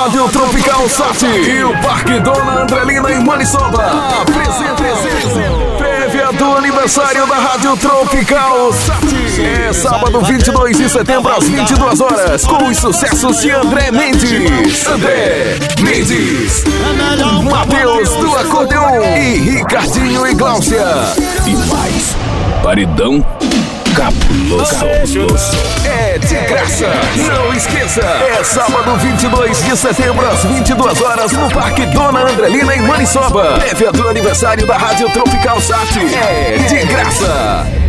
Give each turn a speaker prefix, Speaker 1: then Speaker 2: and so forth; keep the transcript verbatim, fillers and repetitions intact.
Speaker 1: Rádio Tropical Sat e o Parque Dona Andrelina em Maniçoba. Apresenta prévia do aniversário da Rádio Tropical Sat. É sábado vinte e dois de setembro às vinte e duas horas, com os sucessos de André Mendes, André Mendes, Matheus do Acordeon e Ricardinho e Gláucia. E mais, paredão cabuloso. É de graça, não esqueça. É sábado vinte e dois de setembro às vinte e duas horas no Parque Dona Andrelina em Maniçoba. Prévia do aniversário da Rádio Tropical Sat. É de graça.